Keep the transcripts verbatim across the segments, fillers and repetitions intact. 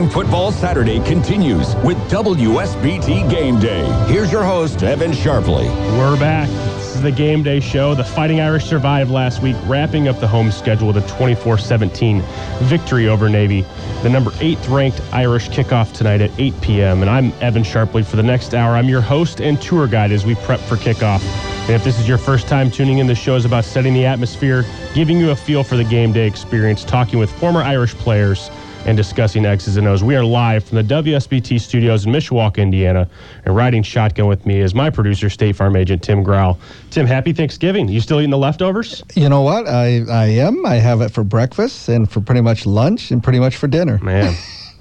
Exciting Football Saturday continues with W S B T Game Day. Here's your host, Evan Sharpley. We're back. This is the Game Day show. The Fighting Irish survived last week, wrapping up the home schedule with a twenty-four seventeen victory over Navy. The number eighth ranked Irish kickoff tonight at eight p.m. And I'm Evan Sharpley. For the next hour, I'm your host and tour guide as we prep for kickoff. And if this is your first time tuning in, the show is about setting the atmosphere, giving you a feel for the game day experience, talking with former Irish players, and discussing X's and O's. We are live from the W S B T studios in Mishawaka, Indiana, and riding shotgun with me is my producer, State Farm agent Tim Grau. Tim, happy Thanksgiving. You still eating the leftovers? You know what? I, I am. I have it for breakfast and for pretty much lunch and pretty much for dinner. Man.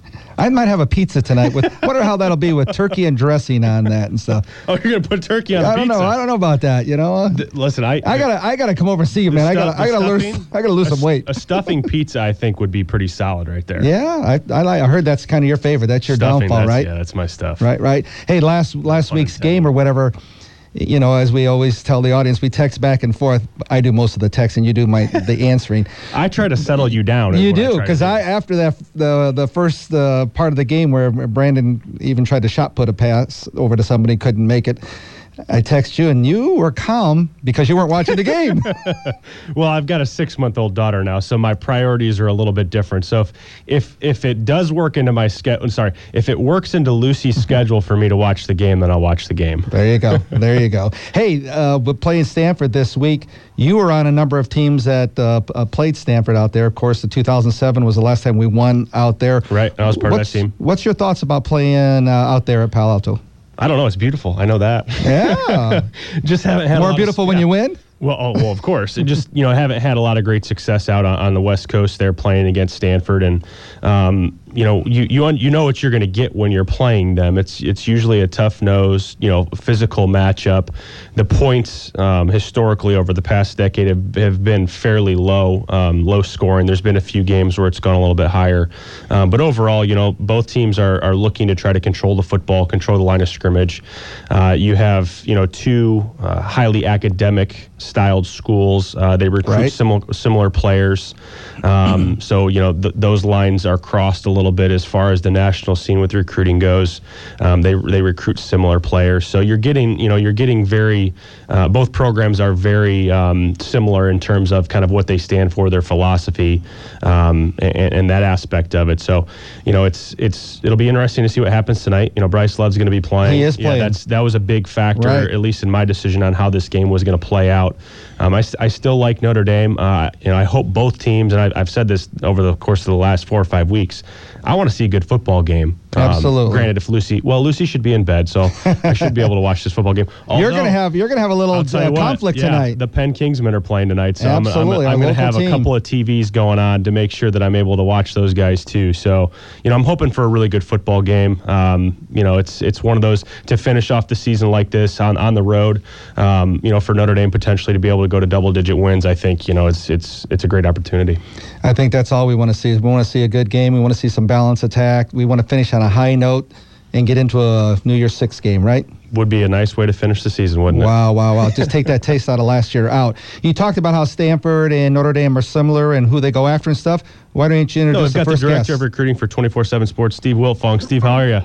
I might have a pizza tonight. With wonder how that'll be with turkey and dressing on that and stuff. Oh, you're gonna put turkey on I the don't pizza? know. I don't know about that. You know. D- listen, I I gotta I gotta come over and see you, man. I gotta I gotta lose I gotta lose some weight. A stuffing pizza, I think, would be pretty solid right there. Yeah, I I, like, I heard that's kind of your favorite. That's your Stuffing, downfall, that's, right? Yeah, that's my stuff. Right, right. Hey, last last Fun week's to tell. game or whatever. You know, as we always tell the audience, we text back and forth. I do most of the texting. You do my the answering. I try to settle you down. You is what I do, try to because I after that the the first uh, part of the game where Brandon even tried to shot put a pass over to somebody, couldn't make it. I text you, and you were calm because you weren't watching the game. Well, I've got a six-month-old daughter now, so my priorities are a little bit different. So if if, if it does work into my schedule, sorry, if it works into Lucy's schedule for me to watch the game, then I'll watch the game. There you go. There you go. Hey, uh, with playing Stanford this week, you were on a number of teams that uh, uh, played Stanford out there. Of course, the two thousand seven was the last time we won out there. Right, I was part what's, of that team. What's your thoughts about playing uh, out there at Palo Alto? I don't know. It's beautiful. I know that. Yeah. Just haven't had a More lot beautiful of, when yeah. you win? Well, oh, well, of course. It just, you know, I haven't had a lot of great success out on, on the West Coast there playing against Stanford. And, um, you know, you you, un, you know what you're going to get when you're playing them. It's it's usually a tough-nosed, you know, physical matchup. The points um, historically over the past decade have, have been fairly low, um, low scoring. There's been a few games where it's gone a little bit higher. Um, but overall, you know, both teams are, are looking to try to control the football, control the line of scrimmage. Uh, you have, you know, two uh, highly academic-styled schools. Uh, they recruit Right. similar similar players. Um, so, you know, th- those lines are crossed a little bit as far as the national scene with recruiting goes. Um, they they recruit similar players. So you're getting, you know, you're getting very, uh, both programs are very um, similar in terms of kind of what they stand for, their philosophy, um, and, and that aspect of it. So, you know, it's it's it'll be interesting to see what happens tonight. You know, Bryce Love's going to be playing. He is playing. Yeah, that's that was a big factor, Right. at least in my decision on how this game was going to play out. Um, I, I still like Notre Dame. Uh, you know, I hope both teams, and I, I've said this over the course of the last four or five weeks, I want to see a good football game. Um, Absolutely. Granted, if Lucy, well, Lucy should be in bed, so I should be able to watch this football game. you're Although, gonna have you're gonna have a little I'll tell you uh, what, conflict yeah, tonight. The Penn Kingsmen are playing tonight, so I'm, I'm, Absolutely, I'm, our going to local have team. a couple of T Vs going on to make sure that I'm able to watch those guys too. So, you know, I'm hoping for a really good football game. Um, you know, it's it's one of those to finish off the season like this on, on the road. Um, you know, for Notre Dame potentially to be able to go to double-digit wins, I think, you know, it's it's it's a great opportunity. I think that's all we want to see. Is we want to see a good game. We want to see some balanced attack. We want to finish on a high note and get into a New Year's Six game, right? Would be a nice way to finish the season, wouldn't it? Wow, wow, wow. Just take that taste out of last year out. You talked about how Stanford and Notre Dame are similar and who they go after and stuff. Why don't you No, introduce we've got the the first director guest? of recruiting for twenty-four seven Sports, Steve Wiltfong. Steve, how are you?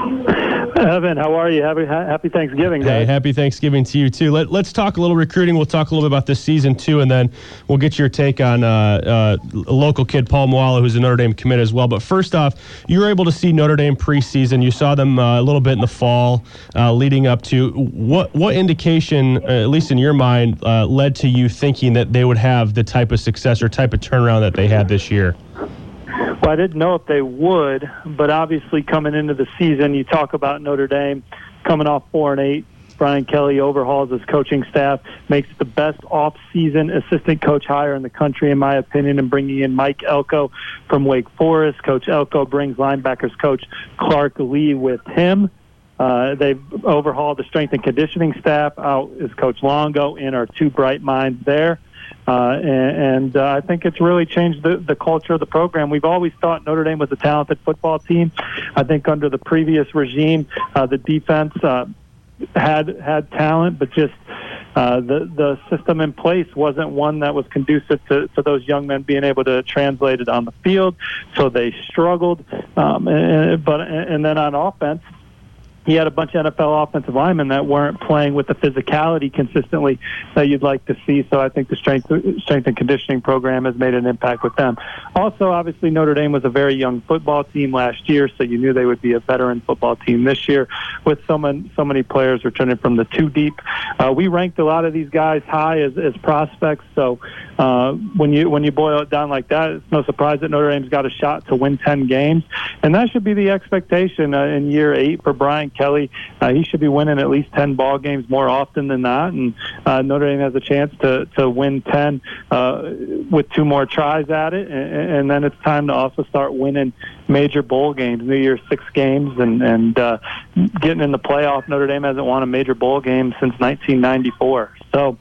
Evan, how are you? Happy, happy Thanksgiving, Hey, guys. happy Thanksgiving to you, too. Let, let's talk a little recruiting. We'll talk a little bit about this season, too, and then we'll get your take on uh, uh, a local kid, Paul Moala, who's a Notre Dame commit as well. But first off, you were able to see Notre Dame preseason. You saw them uh, a little bit in the fall uh, leading up to. What, what indication, uh, at least in your mind, uh, led to you thinking that they would have the type of success or type of turnaround that they had this year? Well, I didn't know if they would, but obviously coming into the season, you talk about Notre Dame coming off four and eight. Brian Kelly overhauls his coaching staff, makes it the best off-season assistant coach hire in the country, in my opinion, and bringing in Mike Elko from Wake Forest. Coach Elko brings linebackers coach Clark Lee with him. Uh, they've overhauled the strength and conditioning staff. Out is Coach Longo and our two bright minds there. Uh, and and uh, I think it's really changed the, the culture of the program. We've always thought Notre Dame was a talented football team. I think under the previous regime, uh, the defense uh, had had talent, but just uh, the the system in place wasn't one that was conducive to, to those young men being able to translate it on the field, so they struggled. Um, and, but and then on offense, he had a bunch of N F L offensive linemen that weren't playing with the physicality consistently that you'd like to see. So I think the strength strength and conditioning program has made an impact with them. Also, obviously, Notre Dame was a very young football team last year, so you knew they would be a veteran football team this year with so many, so many players returning from the two deep. Uh, we ranked a lot of these guys high as, as prospects, so uh, when you when you boil it down like that, it's no surprise that Notre Dame's got a shot to win ten games, and that should be the expectation uh, in year eight for Brian Kelly. Uh, he should be winning at least ten ball games more often than that, and uh, Notre Dame has a chance to, to win ten uh, with two more tries at it, and, and then it's time to also start winning major bowl games, New Year's Six games, and, and uh, getting in the playoff. Notre Dame hasn't won a major bowl game since nineteen ninety-four. So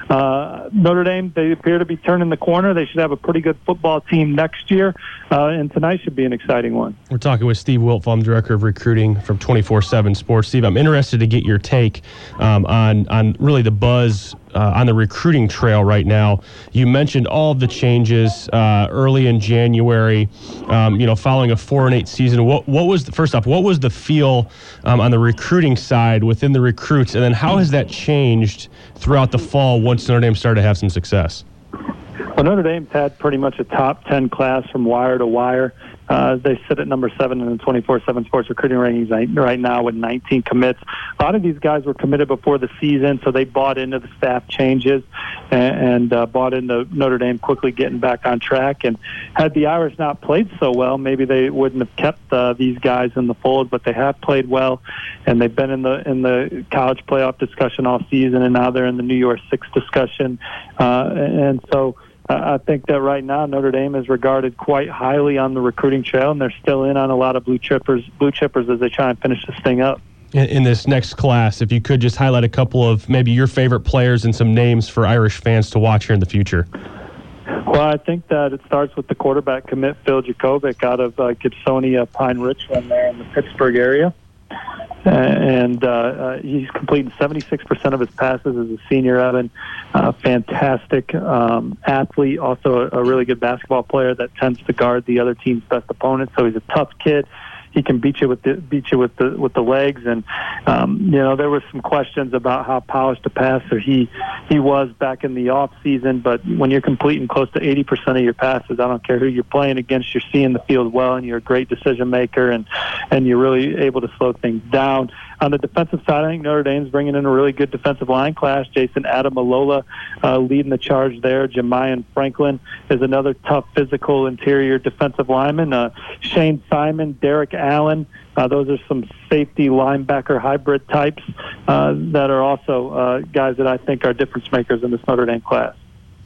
uh, Notre Dame, they appear to be turning the corner. They should have a pretty good football team next year, uh, and tonight should be an exciting one. We're talking with Steve Wiltfong, Director of Recruiting from twenty-four seven Sports. Steve, I'm interested to get your take um, on, on really the buzz uh, on the recruiting trail right now. You mentioned all of the changes uh, early in January, um, you know, following a four and eight season. What, what was, the, first off, what was the feel um, on the recruiting side within the recruits, and then how has that changed throughout the fall once Notre Dame started to have some success? Well, Notre Dame's had pretty much a top ten class from wire to wire. Uh, they sit at number seven in the twenty-four seven Sports recruiting rankings right now with nineteen commits. A lot of these guys were committed before the season, so they bought into the staff changes and, and uh, bought into Notre Dame quickly getting back on track. And had the Irish not played so well, maybe they wouldn't have kept uh, these guys in the fold, but they have played well, and they've been in the in the college playoff discussion all season, and now they're in the New Year's Six discussion. Uh, and so I think that right now Notre Dame is regarded quite highly on the recruiting trail, and they're still in on a lot of blue chippers, blue chippers as they try and finish this thing up. In, in this next class, if you could just highlight a couple of maybe your favorite players and some names for Irish fans to watch here in the future. Well, I think that it starts with the quarterback commit, Phil Jakovic, out of uh, Gibsonia, Pine Richland there in the Pittsburgh area. Uh, and uh, uh, he's completing seventy-six percent of his passes as a senior, Evan. Uh, fantastic um, athlete, also a, a really good basketball player that tends to guard the other team's best opponent. So he's a tough kid. He can beat you with the beat you with the with the legs, and um, you know there were some questions about how polished a passer he he was back in the off season. But when you're completing close to eighty percent of your passes, I don't care who you're playing against, you're seeing the field well, and you're a great decision maker, and and you're really able to slow things down. On the defensive side, I think Notre Dame's bringing in a really good defensive line class. Jason Adamalola uh, leading the charge there. Jamian Franklin is another tough, physical interior defensive lineman. Uh, Shane Simon, Derek Allen, uh, those are some safety linebacker hybrid types uh, that are also uh, guys that I think are difference makers in this Notre Dame class.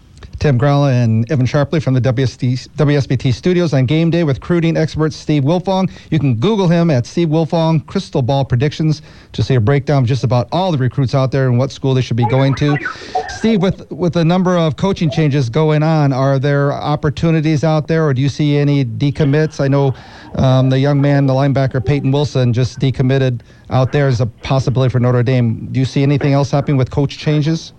Tim Gralla and Evan Sharpley from the W S B T studios on Game Day with recruiting expert Steve Wiltfong. You can Google him at Steve Wiltfong Crystal Ball Predictions to see a breakdown of just about all the recruits out there and what school they should be going to. Steve, with with a number of coaching changes going on, are there opportunities out there, or do you see any decommits? I know um, the young man, the linebacker Peyton Wilson, just decommitted out there as a possibility for Notre Dame. Do you see anything else happening with coach changes?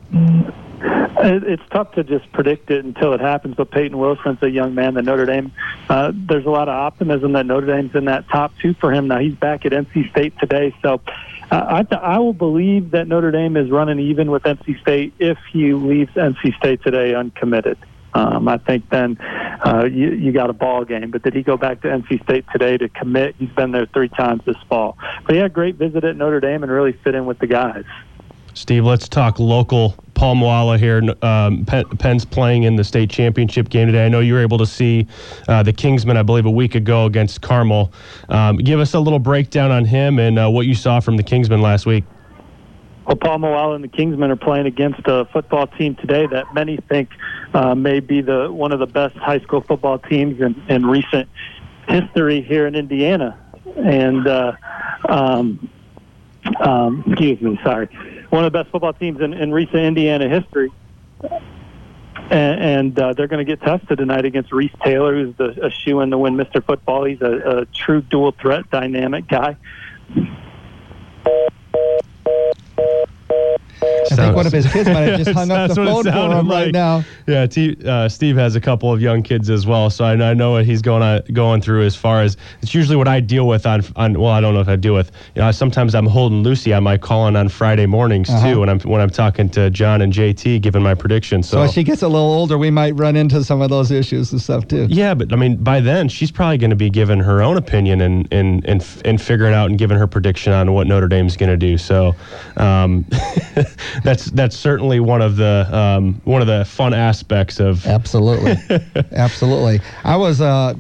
It's tough to just predict it until it happens, but Peyton Wilson's a young man that Notre Dame, uh, there's a lot of optimism that Notre Dame's in that top two for him. Now, he's back at N C State today, so uh, I, I will believe that Notre Dame is running even with N C State if he leaves N C State today uncommitted. Um, I think then uh, you, you got a ball game. But did he go back to N C State today to commit? He's been there three times this fall. But he had a great visit at Notre Dame and really fit in with the guys. Steve, let's talk local. Paul Moala here. Um, Penn's playing in the state championship game today. I know you were able to see uh, the Kingsmen, I believe, a week ago against Carmel. Um, give us a little breakdown on him and uh, what you saw from the Kingsmen last week. Well, Paul Moala and the Kingsmen are playing against a football team today that many think uh, may be the one of the best high school football teams in, in recent history here in Indiana. And, uh, um, um, excuse me, sorry. One of the best football teams in, in recent Indiana history. And, and uh, they're going to get tested tonight against Reese Taylor, who's the, a shoo-in to win Mister Football. He's a, a true dual-threat dynamic guy. I think one of his kids might have just hung up the phone for him like. right now. Yeah, T, uh, Steve has a couple of young kids as well, so I, I know what he's going on, going through as far as it's usually what I deal with on on. Well, I don't know if I deal with. You know, sometimes I'm holding Lucy on my calling on Friday mornings Uh-huh. too when I'm when I'm talking to John and J T, giving my predictions. So, So as she gets a little older, we might run into some of those issues and stuff too. yeah, but I mean, by then she's probably going to be giving her own opinion and and and and figuring out and giving her prediction on what Notre Dame's going to do. So, um, that's that's certainly one of the um, one of the fun aspects of. Absolutely, absolutely. I was. Uh,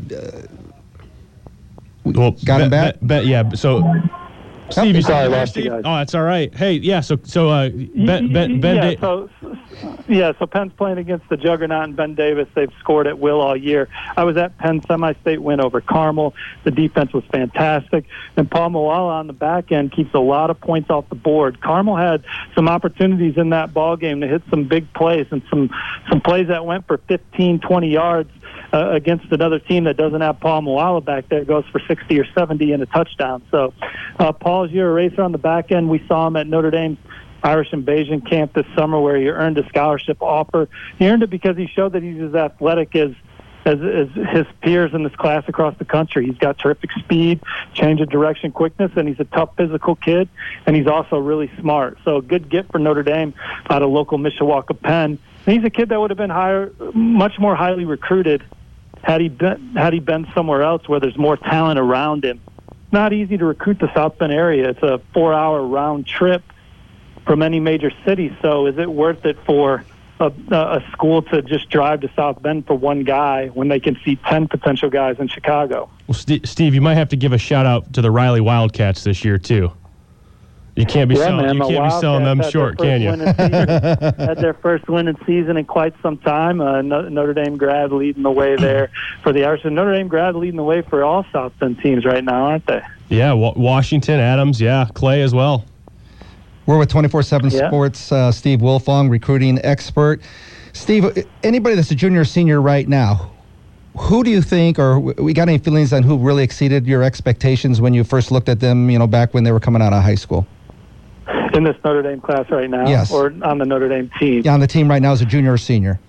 Well, got him back. Bet, bet, yeah. So, Steve, you Sorry, said lost you guys. Oh, that's all right. Hey, yeah. So, so uh, Ben, Ben, Ben yeah, Da- so, yeah, so Penn's playing against the juggernaut and Ben Davis. They've scored at will all year. I was at Penn semi-state win over Carmel. The defense was fantastic. And Paul Moala on the back end keeps a lot of points off the board. Carmel had some opportunities in that ball game to hit some big plays and some, some plays that went for fifteen, twenty yards. Uh, against another team that doesn't have Paul Moala back there, goes for sixty or seventy and a touchdown. So, uh, Paul's your racer on the back end. We saw him at Notre Dame's Irish Invasion Camp this summer where he earned a scholarship offer. He earned it because he showed that he's as athletic as As, as his peers in this class across the country. He's got terrific speed, change of direction, quickness, and he's a tough physical kid, and he's also really smart. So a good get for Notre Dame out of local Mishawaka Penn. And he's a kid that would have been higher, much more highly recruited had he been, had he been somewhere else where there's more talent around him. It's not easy to recruit the South Bend area. It's a four-hour round trip from any major city, so is it worth it for A, a school to just drive to South Bend for one guy when they can see ten potential guys in Chicago? Well, St- Steve, you might have to give a shout out to the Riley Wildcats this year too. You can't be Yeah, selling. man, you the can't be selling them Wildcats short, had their can you? first winning season- had their first winning season in quite some time. Uh, no- Notre Dame grad leading the way there for the Irish. And Notre Dame grad leading the way for all South Bend teams right now, aren't they? Yeah, Wa- Washington, Adams, yeah, Clay as well. We're with twenty-four seven Yeah. Sports, uh, Steve Wilfong, recruiting expert. Steve, anybody that's a junior or senior right now, who do you think, or we got any feelings on who really exceeded your expectations when you first looked at them, you know, back when they were coming out of high school? In this Notre Dame class right now? Yes. Or on the Notre Dame team? Yeah, on the team right now as a junior or senior.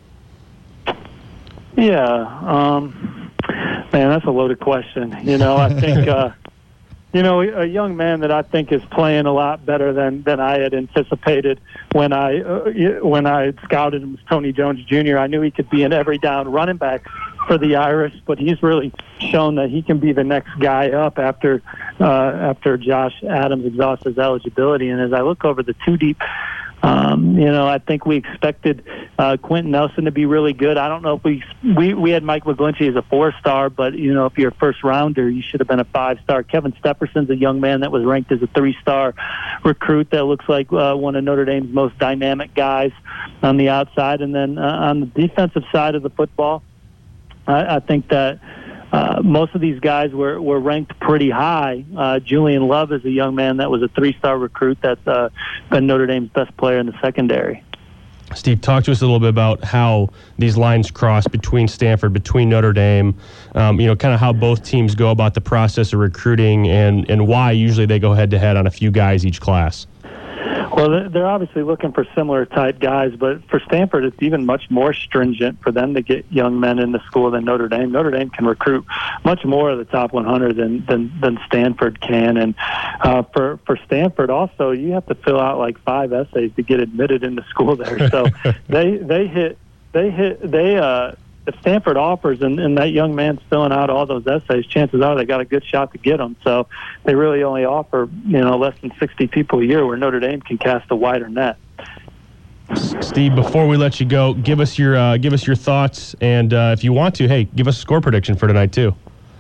Yeah. Um, man, that's a loaded question. You know, I think... Uh, You know, a young man that I think is playing a lot better than, than I had anticipated when I uh, when I scouted him was Tony Jones Junior I knew he could be an every down running back for the Irish, but he's really shown that he can be the next guy up after uh, after Josh Adams exhausts his eligibility. And as I look over the two deep, um, you know, I think we expected uh, Quentin Nelson to be really good. I don't know if we we we had Mike McGlinchey as a four star, but you know, if you're a first rounder, you should have been a five star. Kevin Stepperson's a young man that was ranked as a three star recruit that looks like uh, one of Notre Dame's most dynamic guys on the outside. And then uh, on the defensive side of the football, I, I think that uh, most of these guys were, were ranked pretty high. Uh, Julian Love is a young man that was a three-star recruit that's uh, been Notre Dame's best player in the secondary. Steve, talk to us a little bit about how these lines cross between Stanford, between Notre Dame, um, you know, kind of how both teams go about the process of recruiting and, and why usually they go head-to-head on a few guys each class. Well, they're obviously looking for similar type guys, but for Stanford, it's even much more stringent for them to get young men in the school than Notre Dame. Notre Dame can recruit much more of the top one hundred than than, than Stanford can, and uh, for for Stanford also, you have to fill out like five essays to get admitted into school there. So they they hit they hit they uh. If Stanford offers and, and that young man's filling out all those essays, chances are they got a good shot to get them. So they really only offer, you know, less than sixty people a year, where Notre Dame can cast a wider net. Steve, before we let you go, give us your uh, give us your thoughts, and uh, if you want to, hey, give us a score prediction for tonight too.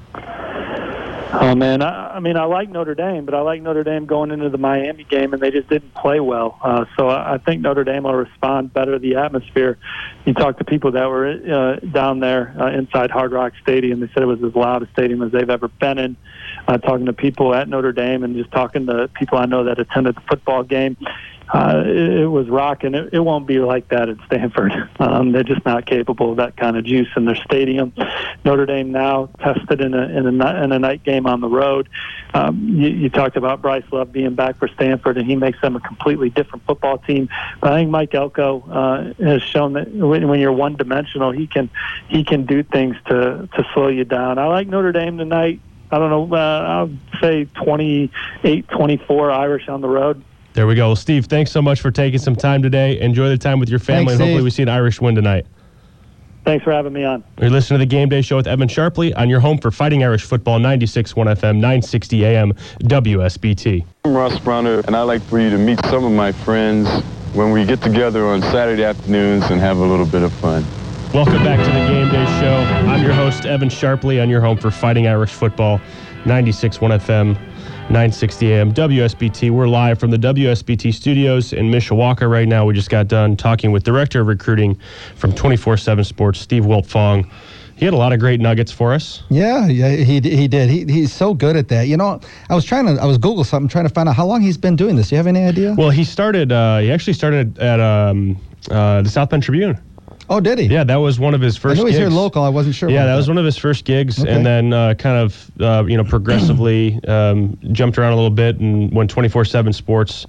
Oh man, I, I mean, I like Notre Dame, but I like Notre Dame going into the Miami game, and they just didn't play well. Uh, so I, I think Notre Dame will respond better to the atmosphere. You talk to people that were uh, down there uh, inside Hard Rock Stadium; they said it was as loud a stadium as they've ever been in. Uh, talking to people at Notre Dame and just talking to people I know that attended the football game. Uh, it, it was rocking. It, it won't be like that at Stanford. Um, they're just not capable of that kind of juice in their stadium. Notre Dame now tested in a in a, in a night game Dame on the road. Um, you, you talked about Bryce Love being back for Stanford, and he makes them a completely different football team. But I think Mike Elko uh, has shown that when, when you're one-dimensional, he can he can do things to, to slow you down. I like Notre Dame tonight. I don't know, uh, I'll say twenty-eight twenty-four Irish on the road. There we go. Well, Steve, thanks so much for taking some time today. Enjoy the time with your family, Thanks, and hopefully Steve. we see an Irish win tonight. Thanks for having me on. You're listening to the Game Day Show with Evan Sharpley on your home for Fighting Irish Football, ninety-six point one F M, nine sixty A M, W S B T. I'm Ross Browner, and I'd like for you to meet some of my friends when we get together on Saturday afternoons and have a little bit of fun. Welcome back to the Game Day Show. I'm your host, Evan Sharpley, on your home for Fighting Irish Football, ninety-six point one F M, nine sixty A M, W S B T. We're live from the W S B T studios in Mishawaka right now. We just got done talking with Director of Recruiting from twenty-four seven Sports, Steve Wiltfong. He had a lot of great nuggets for us. Yeah, yeah, he he did. He he's so good at that. You know, I was trying to I was Google something trying to find out how long he's been doing this. Do you have any idea? Well, he started, uh, he actually started at um, uh, the South Bend Tribune. Oh, did he? Yeah, that was one of his I first knew he's gigs. here local. I wasn't sure. Yeah, about that was one of his first gigs, Okay. and then uh, kind of, uh, you know, progressively um, jumped around a little bit, and when twenty-four seven Sports,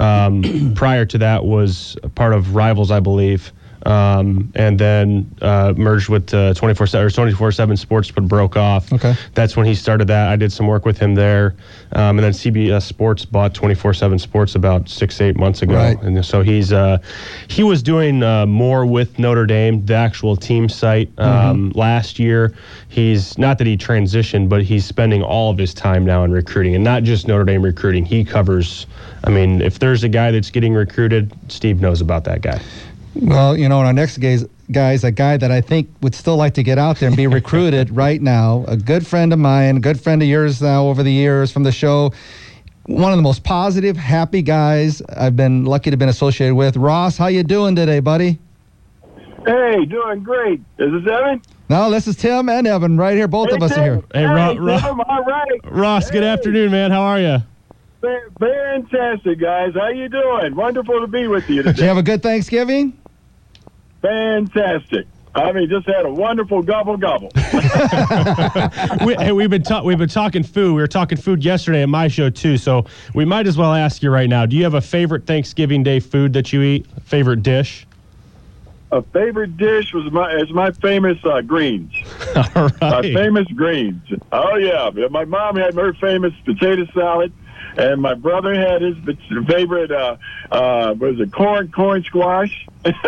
um, prior to that, was a part of Rivals, I believe, um, and then uh, merged with uh, twenty-four seven, or twenty-four seven Sports, but broke off. Okay. That's when he started that. I did some work with him there, um, and then C B S Sports bought twenty-four seven Sports about six, eight months ago, Right. and so he's uh, he was doing uh, more with Notre Dame, the actual team site. Um, Mm-hmm. Last year, he's not that he transitioned, but he's spending all of his time now in recruiting, and not just Notre Dame recruiting. He covers. I mean, if there's a guy that's getting recruited, Steve knows about that guy. Well, you know, our next guy's, guy's a guy that I think would still like to get out there and be recruited right now. A good friend of mine, a good friend of yours now over the years from the show. One of the most positive, happy guys I've been lucky to have been associated with. Ross, how you doing today, buddy? Hey, doing great. Is this Evan? No, this is Tim and Evan right here. Both Hey, of us Tim. are here. Hey, Hey, Ro- Tim, Ro- all right. Ross, good Hey. afternoon, man. How are you? Fa- Fantastic, guys. How you doing? Wonderful to be with you Did you today. have a good Thanksgiving? Fantastic. I mean, just had a wonderful gobble gobble. we, hey, we've been ta- we've been talking food. We were talking food yesterday at my show too, so we might as well ask you right now. Do you have a favorite Thanksgiving Day food that you eat? Favorite dish? A favorite dish was my is my famous uh, greens. All My right. famous greens. Oh yeah, my mom had her famous potato salad, and my brother had his favorite uh, uh, what is it corn corn squash.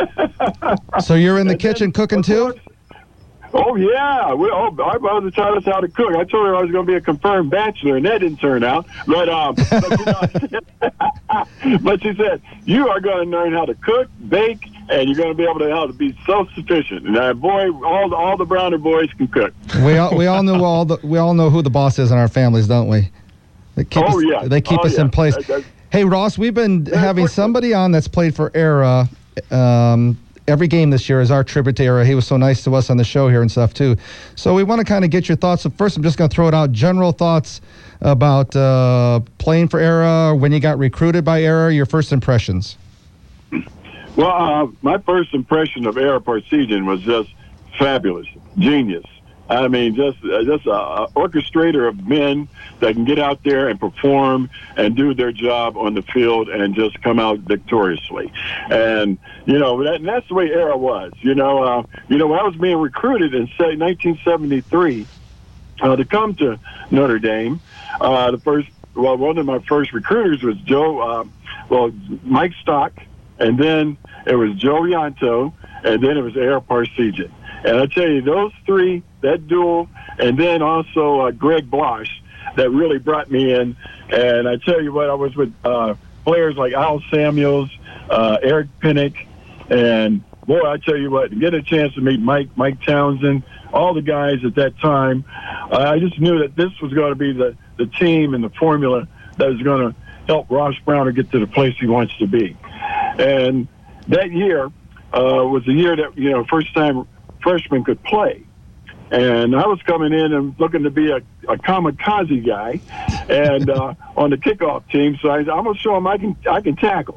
So you're in the And kitchen then, cooking of too? course- Oh yeah, we, oh, I was taught us how to cook. I told her I was going to be a confirmed bachelor, and that didn't turn out. But um, but, you know, but she said you are going to learn how to cook, bake, and you're going to be able to how to be self-sufficient. And uh, boy, all the, all the Browner boys can cook. We all we all know all the we all know who the boss is in our families, don't we? They keep Oh, us, yeah. They keep Oh, us yeah. in place. That- that- Hey Ross, we've been Yeah, having quick- somebody on that's played for Era. Um, every game this year is our tribute to Era. He was so nice to us on the show here and stuff too. So we want to kind of get your thoughts. So first, I'm just going to throw it out. General thoughts about uh, playing for Era, when you got recruited by Era, your first impressions. Well, uh, my first impression of Era Parsegian was just fabulous, genius. I mean, just uh, just a, a orchestrator of men that can get out there and perform and do their job on the field and just come out victoriously. And you know, that, and that's the way Era was. You know, uh, you know, when I was being recruited in say nineteen seventy-three uh, to come to Notre Dame, uh, the first well, one of my first recruiters was Joe, uh, well, Mike Stock, and then it was Joe Ianto, and then it was Era Parsegian. And I tell you, those three, that duel, and then also uh, Greg Blosh, that really brought me in. And I tell you what, I was with uh, players like Al Samuels, uh, Eric Pinnock, and boy, I tell you what, to get a chance to meet Mike, Mike Townsend, all the guys at that time, uh, I just knew that this was going to be the, the team and the formula that was going to help Ross Browner get to the place he wants to be. And that year uh, was the year that, you know, first time freshmen could play. And I was coming in and looking to be a, a kamikaze guy and uh, on the kickoff team. So I, I'm going to show them I can, I can tackle.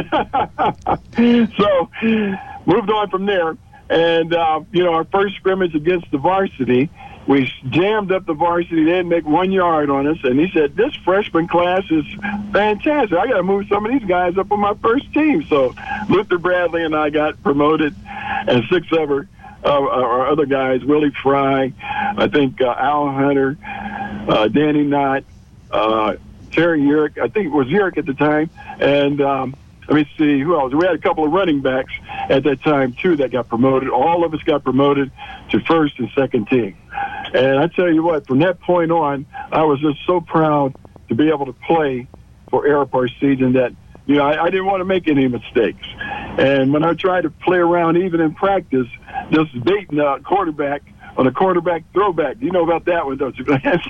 So moved on from there. And, uh, you know, our first scrimmage against the varsity, we jammed up the varsity. They didn't make one yard on us. And he said, this freshman class is fantastic. I got to move some of these guys up on my first team. So Luther Bradley and I got promoted, and six of our, uh, our other guys, Willie Fry, I think uh, Al Hunter, uh, Danny Knott, uh, Terry Urick. I think it was Urick at the time. And um, let me see, who else? We had a couple of running backs at that time, too, that got promoted. All of us got promoted to first and second team. And I tell you what, from that point on, I was just so proud to be able to play for Ara Parseghian that, you know, I, I didn't want to make any mistakes. And when I tried to play around, even in practice, just baiting a quarterback on a quarterback throwback. You know about that one, don't you, Lance?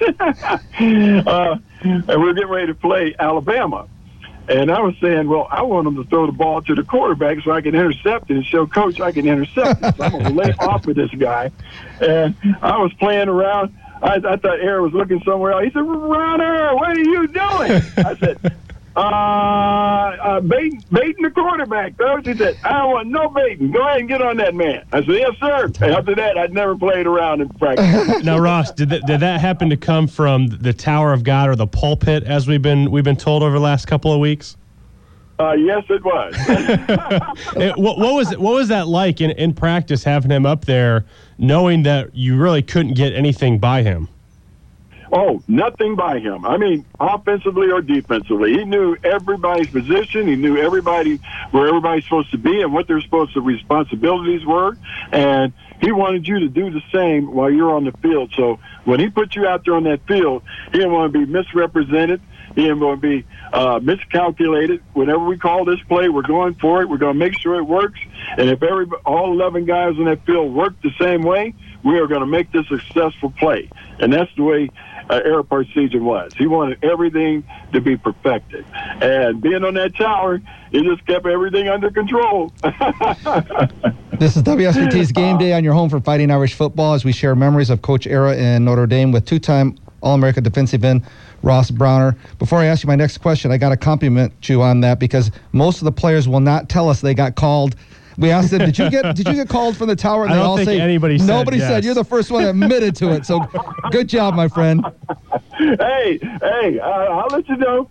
uh, and we were getting ready to play Alabama. And I was saying, well, I want him to throw the ball to the quarterback so I can intercept it and show Coach I can intercept it. So I'm going to lay off with this guy. And I was playing around. I, I thought Aaron was looking somewhere else. He said, Runner, what are you doing? I said, uh, uh, baiting, baiting the quarterback, Coach. He said, I don't want no baiting. Go ahead and get on that man. I said, yes, sir. And after that, I'd never played around in practice. Now, Ross, did that, did that happen to come from the Tower of God or the pulpit, as we've been we've been told over the last couple of weeks? Uh, yes, it was. it, what, what was what was that like in, in practice, having him up there, knowing that you really couldn't get anything by him? Oh, nothing by him. I mean, offensively or defensively. He knew everybody's position. He knew everybody where everybody's supposed to be and what their supposed to responsibilities were. And he wanted you to do the same while you're on the field. So when he put you out there on that field, he didn't want to be misrepresented. He didn't want to be uh, miscalculated. Whenever we call this play, we're going for it. We're going to make sure it works. And if every all eleven guys on that field work the same way, we are going to make this a successful play. And that's the way uh, Ara Parseghian was. He wanted everything to be perfected. And being on that tower, he just kept everything under control. This is W S B T's Game Day on your home for Fighting Irish football, as we share memories of Coach Ara in Notre Dame with two-time All-America defensive end Ross Browner. Before I ask you my next question, I got to compliment you on that, because most of the players will not tell us they got called. We asked them, did you get did you get called from the tower? And I they don't all think say, anybody said nobody yes. said. You're the first one that admitted to it. So good job, my friend. Hey, hey, uh, I'll let you know.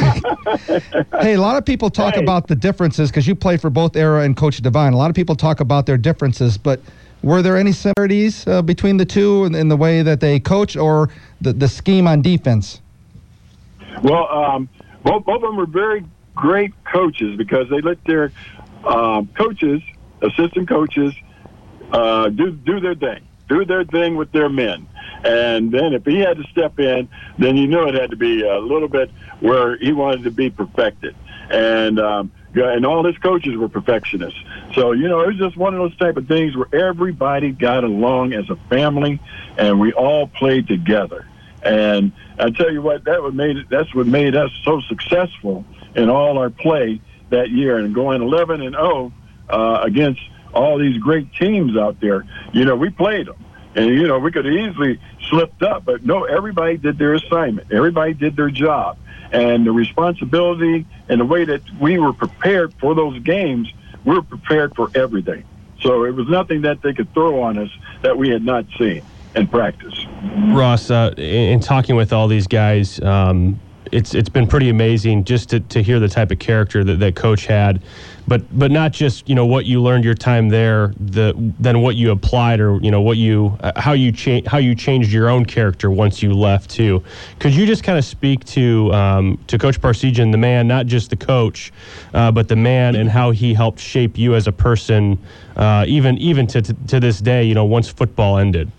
Hey, a lot of people talk Hey. about the differences, because you played for both Ara and Coach Devine. A lot of people talk about their differences, but were there any similarities uh, between the two in, in the way that they coach or the, the scheme on defense? Well, um, both, both of them were very great coaches, because they let their um, coaches, assistant coaches, uh, do do their thing, do their thing with their men. And then if he had to step in, then you knew it had to be a little bit where he wanted to be perfected. And um, and all his coaches were perfectionists. So, you know, it was just one of those type of things where everybody got along as a family, and we all played together. And I tell you what, that what made it, that's what made us so successful in all our play that year, and going eleven and oh uh, against all these great teams out there. You know, we played them, and you know, we could have easily slipped up, but no, everybody did their assignment. Everybody did their job, and the responsibility and the way that we were prepared for those games, we were prepared for everything. So it was nothing that they could throw on us that we had not seen in practice. Ross, uh, in talking with all these guys, um, it's it's been pretty amazing just to, to hear the type of character that, that Coach had, but but not just, you know, what you learned your time there, the then what you applied, or you know what you uh, how you cha- how you changed your own character once you left too. Could you just kind of speak to um, to Coach Parseghian, the man, not just the coach, uh, but the man, and how he helped shape you as a person, uh, even even to, to to this day, you know, once football ended?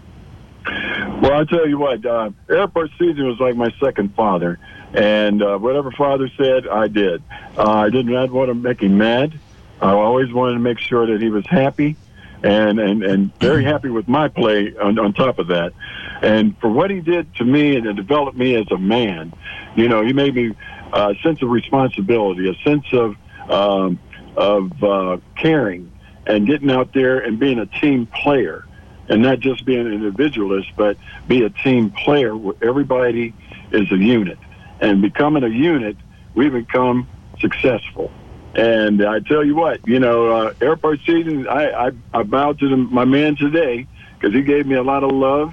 Well, I'll tell you what, uh, Ara Parseghian was like my second father, and uh, whatever father said, I did. Uh, I did not want to make him mad. I always wanted to make sure that he was happy, and, and, and very happy with my play on, on top of that. And for what he did to me and to develop me as a man, you know, he made me uh, a sense of responsibility, a sense of, um, of uh, caring, and getting out there and being a team player. And not just being an individualist, but be a team player where everybody is a unit. And becoming a unit, we become successful. And I tell you what, you know, uh, Ara Parseghian, I, I, I bow to the, my man today, because he gave me a lot of love,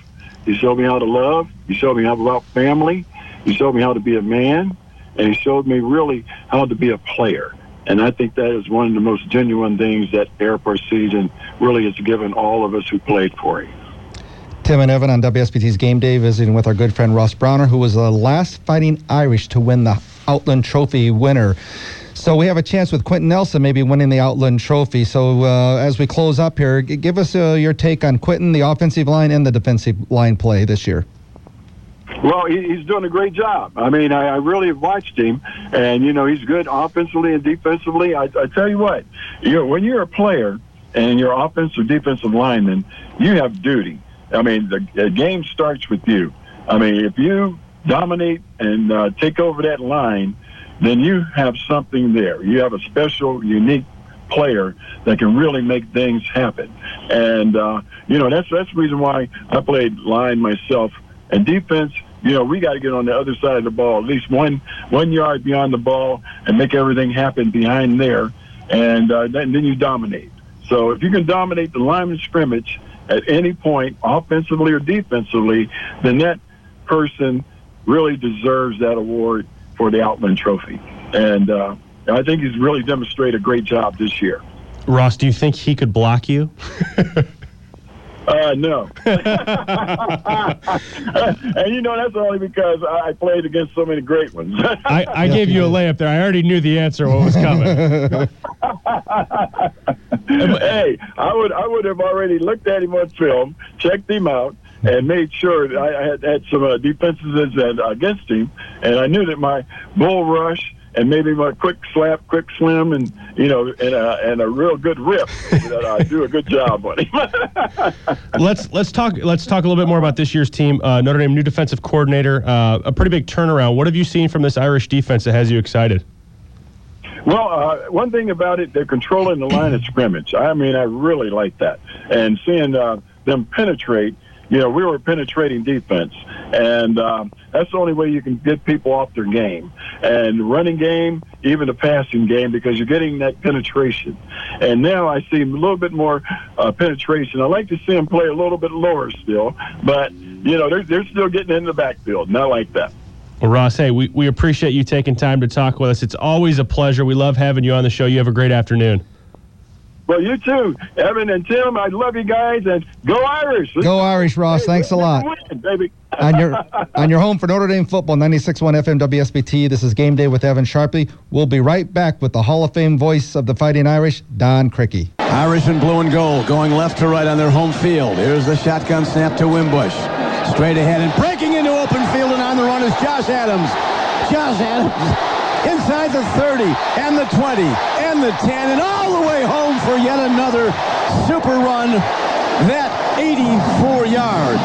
He showed me how to love. He showed me how about family. He showed me how to be a man. And he showed me really how to be a player. And I think that is one of the most genuine things that Ara Parseghian really has given all of us who played for him. Tim and Evan on W S B T's Game Day visiting with our good friend Ross Browner, who was the last Fighting Irish to win the Outland Trophy winner. So we have a chance with Quenton Nelson maybe winning the Outland Trophy. So uh, as we close up here, g- give us uh, your take on Quenton, the offensive line and the defensive line play this year. Well, he, he's doing a great job. I mean, I, I really have watched him, and, you know, he's good offensively and defensively. I, I tell you what, you know, when you're a player and you're offensive defensive lineman, you have duty. I mean, the, the game starts with you. I mean, if you dominate and uh, take over that line, then you have something there. You have a special, unique player that can really make things happen. And, uh, you know, that's, that's the reason why I played line myself. And defense, you know, we got to get on the other side of the ball, at least one one yard beyond the ball and make everything happen behind there. And uh, then, then you dominate. So if you can dominate the line of scrimmage at any point, offensively or defensively, then that person really deserves that award for the Outland Trophy. And uh, I think he's really demonstrated a great job this year. Ross, do you think he could block you? Uh, no. And, you know, that's only because I played against so many great ones. I, I gave you a layup there. I already knew the answer, what was coming. Hey, I would I would have already looked at him on film, checked him out, and made sure that I had had some uh, defenses against him, and I knew that my bull rush and maybe my quick slap, quick slim, and you know, and a, and a real good rip that I do a good job on him. let's let's talk let's talk a little bit more about this year's team. Uh, Notre Dame new defensive coordinator, uh, a pretty big turnaround. What have you seen from this Irish defense that has you excited? Well, uh, one thing about it, they're controlling the line of scrimmage. I mean, I really like that, and seeing uh, them penetrate. You know, we were penetrating defense, and um, that's the only way you can get people off their game. And running game, even the passing game, because you're getting that penetration. And now I see a little bit more uh, penetration. I like to see them play a little bit lower still, but, you know, they're, they're still getting in the backfield, and I like that. Well, Ross, hey, we, we appreciate you taking time to talk with us. It's always a pleasure. We love having you on the show. You have a great afternoon. Well, you too, Evan and Tim. I love you guys, and go Irish. Let's go Irish, Ross. Hey, thanks a lot. Win, baby. on your on your home for Notre Dame football, ninety-six point one F M W S B T. This is Game Day with Evan Sharpley. We'll be right back with the Hall of Fame voice of the Fighting Irish, Don Criqui. Irish in blue and gold, going left to right on their home field. Here's the shotgun snap to Wimbush. Straight ahead and breaking into open field, and on the run is Josh Adams. Josh Adams inside the thirty and the twenty and the ten and all the way home for yet another super run. That eighty-four yards.